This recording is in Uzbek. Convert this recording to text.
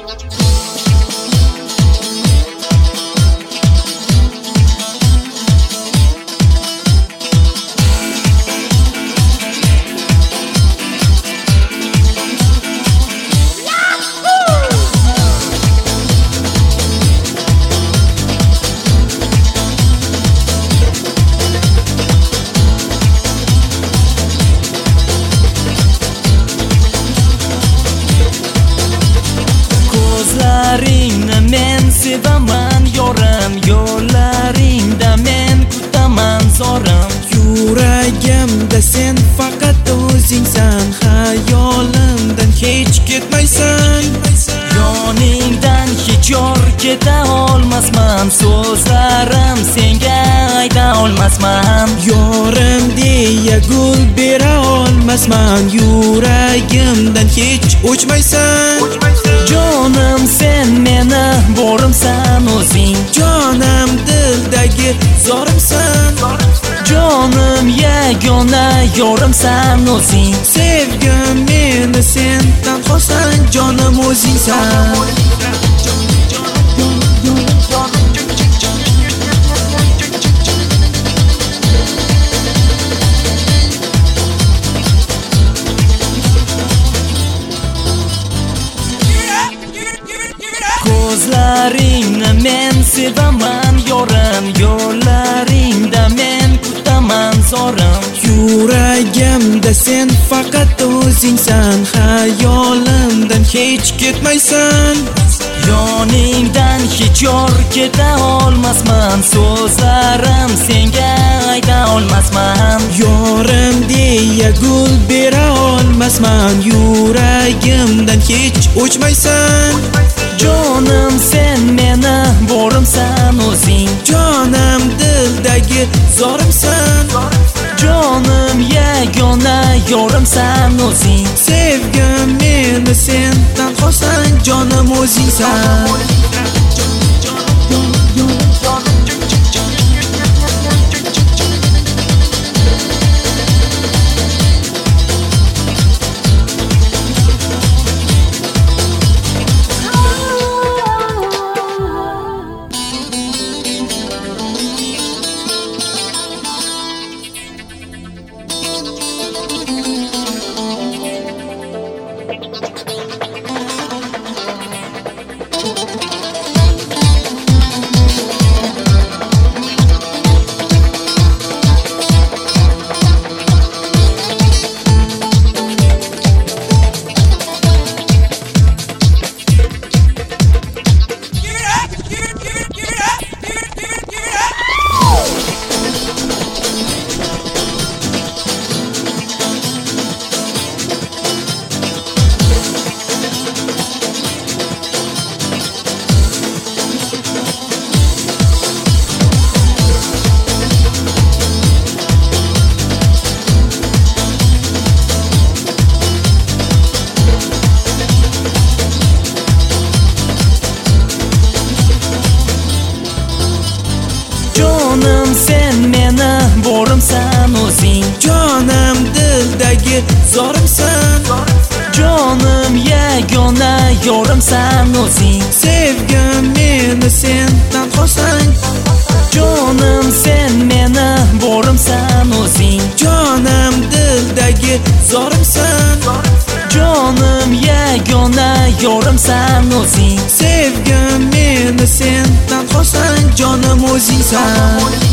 Ko'zlaringni men sevaman yorim, yo'llaringda men kutaman zorim. Yuragimda sen faqat o'zingsan, xayolimdan hech ketmaysan. Yoningdan hech yor keta olmasman, so'zlarim senga ayta olmasman. Yorim deya gul bera olmasman, yuragimdan hech o'chmaysan. Jonim sen meni borimsan o'zing, Jonim dildagi zorimsan. jonim yagona yorimsan o'zing. Sevgim meni sen tanhosan, jonim o'zingsan. Ko'zlaringni men sevaman yorim, yo'llaringda men kutaman zorim. Yuragimda sen faqat o'zingsan, xayolimdan hech ketmaysan. Yoningdan hech yor keta olmasman, so'zlarim senga ayta olmasman. Yorim deya gul bera olmasman, yuragimdan hech o'chmaysan. Jonim sen meni borimsan o'zing, Jonim dildagi zorimsan. jonim yagona yorimsan o'zing. Sevgim meni sen tanhosan, jonim o'zingsan. Jonim sen meni borimsan o'zing, Jonim dildagi zorimsan. jonim yagona yorimsan o'zing. Sevgim meni sen tanhosan, Jonim sen meni borimsan o'zing, jonim dildagi zorimsan. jonim yagona yorimsan o'zing. Sevgim meni sen tanhosan, jonim o'zingsan.